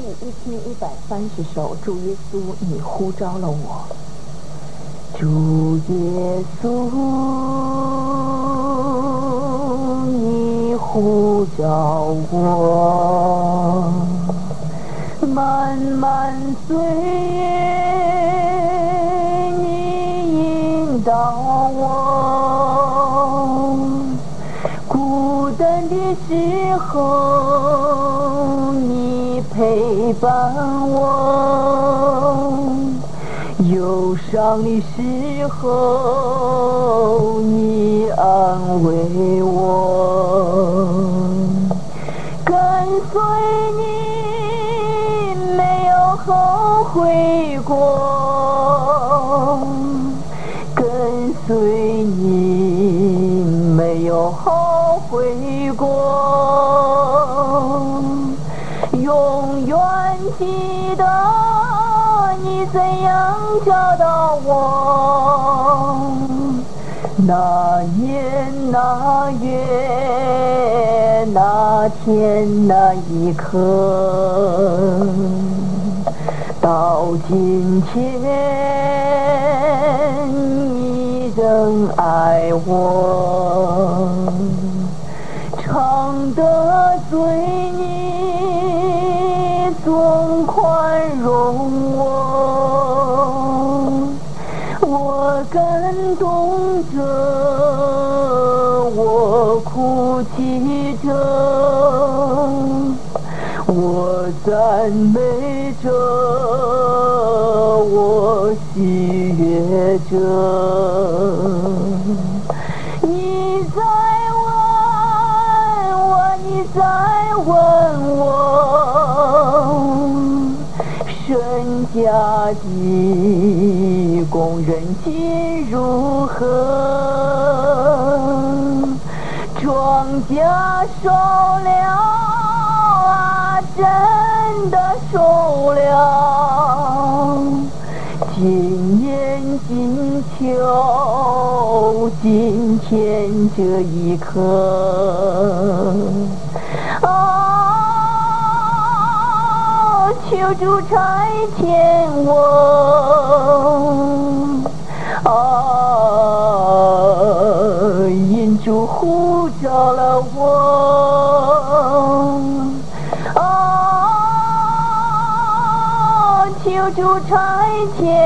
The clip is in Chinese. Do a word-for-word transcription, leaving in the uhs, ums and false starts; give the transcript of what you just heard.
第一千一百三十首，主耶稣，你呼召了我。主耶稣，你呼召我，漫漫岁月你引导我，孤单的时候你陪伴我，忧伤的时候你安慰我，跟随你没有后悔过，跟随你没有后悔过，永远记得你怎样找到我，那年那月那天那一刻，到今天你仍爱我，常得罪你总宽容我，我感动着，我哭泣着，我赞美着，我喜悦着。你在问我，你在问我，身家的工人今如何？庄稼收了啊，真的收了，今年今秋今天这一刻啊，求主差遣我啊，因主呼召了我啊，求主差遣